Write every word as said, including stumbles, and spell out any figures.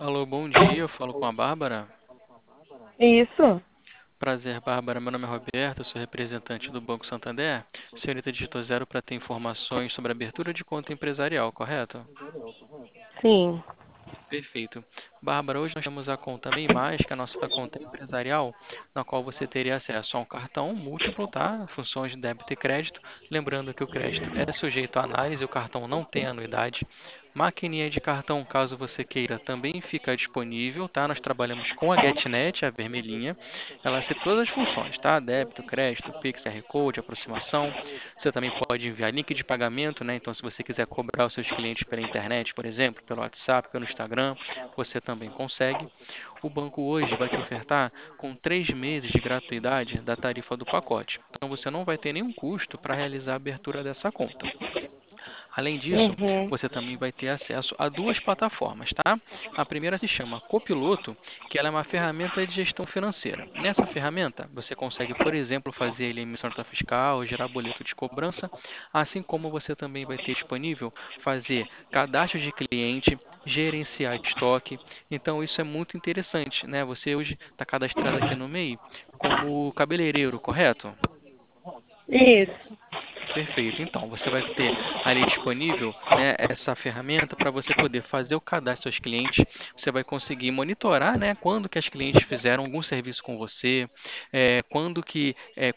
Alô, bom dia. Eu falo com a Bárbara. Isso. Prazer, Bárbara. Meu nome é Roberto, eu sou representante do Banco Santander. A senhorita digitou zero para ter informações sobre abertura de conta empresarial, correto? Sim. Perfeito. Bárbara, hoje nós temos a conta MEI Mais, que é a nossa conta empresarial, na qual você teria acesso a um cartão múltiplo, tá? Funções de débito e crédito. Lembrando que o crédito é sujeito à análise, o cartão não tem anuidade. Maquininha de cartão, caso você queira, também fica disponível, tá? Nós trabalhamos com a GetNet, a vermelhinha. Ela tem todas as funções, tá? Débito, crédito, Pix, Q R Code, aproximação. Você também pode enviar link de pagamento, né? Então, se você quiser cobrar os seus clientes pela internet, por exemplo, pelo WhatsApp, pelo Instagram, você também consegue. O banco hoje vai te ofertar com três meses de gratuidade da tarifa do pacote. Então, você não vai ter nenhum custo para realizar a abertura dessa conta. Além disso, Uhum. você também vai ter acesso a duas plataformas, tá? A primeira se chama Copiloto, que ela é uma ferramenta de gestão financeira. Nessa ferramenta, você consegue, por exemplo, fazer a emissão de nota fiscal, gerar boleto de cobrança, assim como você também vai ter disponível fazer cadastro de cliente, gerenciar estoque. Então, isso é muito interessante, né? Você hoje está cadastrado aqui no MEI como cabeleireiro, correto? Isso. Perfeito. Então, você vai ter ali disponível, né, essa ferramenta para você poder fazer o cadastro dos clientes. Você vai conseguir monitorar, né, quando que as clientes fizeram algum serviço com você, é, quando que é,